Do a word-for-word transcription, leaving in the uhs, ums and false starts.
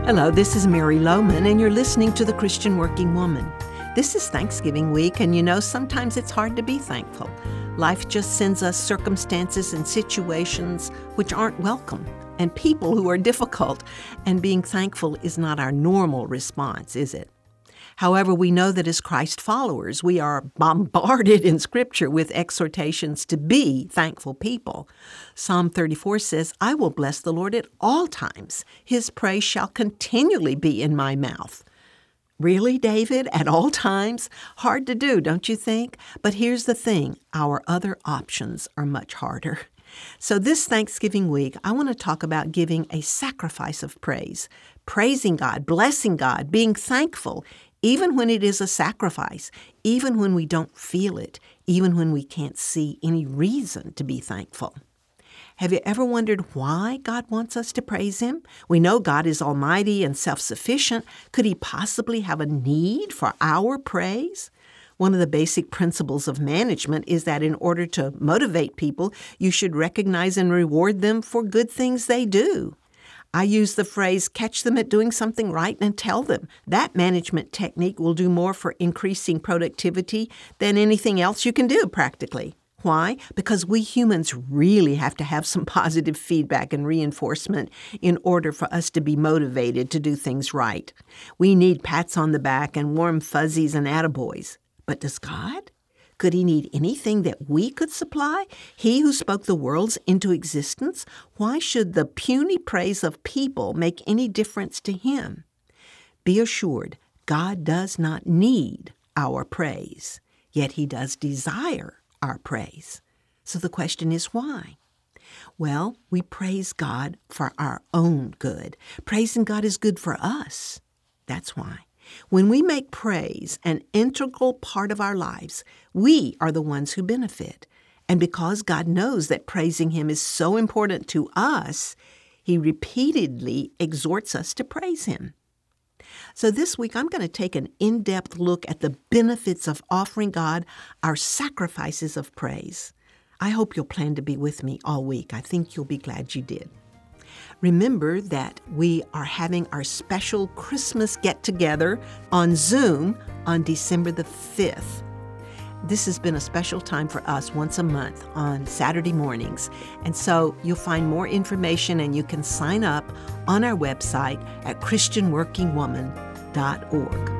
Hello, this is Mary Lohman, and you're listening to The Christian Working Woman. This is Thanksgiving week, and you know, sometimes it's hard to be thankful. Life just sends us circumstances and situations which aren't welcome, and people who are difficult, and being thankful is not our normal response, is it? However, we know that as Christ followers, we are bombarded in Scripture with exhortations to be thankful people. Psalm thirty-four says, "I will bless the Lord at all times. His praise shall continually be in my mouth." Really, David? At all times? Hard to do, don't you think? But here's the thing, our other options are much harder. So this Thanksgiving week, I want to talk about giving a sacrifice of praise, praising God, blessing God, being thankful, even when it is a sacrifice, even when we don't feel it, even when we can't see any reason to be thankful. Have you ever wondered why God wants us to praise Him? We know God is almighty and self-sufficient. Could He possibly have a need for our praise? One of the basic principles of management is that in order to motivate people, you should recognize and reward them for good things they do. I use the phrase, catch them at doing something right and tell them. That management technique will do more for increasing productivity than anything else you can do practically. Why? Because we humans really have to have some positive feedback and reinforcement in order for us to be motivated to do things right. We need pats on the back and warm fuzzies and attaboys. But does God? Could He need anything that we could supply? He who spoke the worlds into existence? Why should the puny praise of people make any difference to Him? Be assured, God does not need our praise, yet He does desire our praise. So the question is why? Well, we praise God for our own good. Praising God is good for us. That's why. When we make praise an integral part of our lives, we are the ones who benefit. And because God knows that praising Him is so important to us, He repeatedly exhorts us to praise Him. So this week, I'm going to take an in-depth look at the benefits of offering God our sacrifices of praise. I hope you'll plan to be with me all week. I think you'll be glad you did. Remember that we are having our special Christmas get-together on Zoom on December the fifth. This has been a special time for us once a month on Saturday mornings. And so you'll find more information and you can sign up on our website at christian working woman dot org.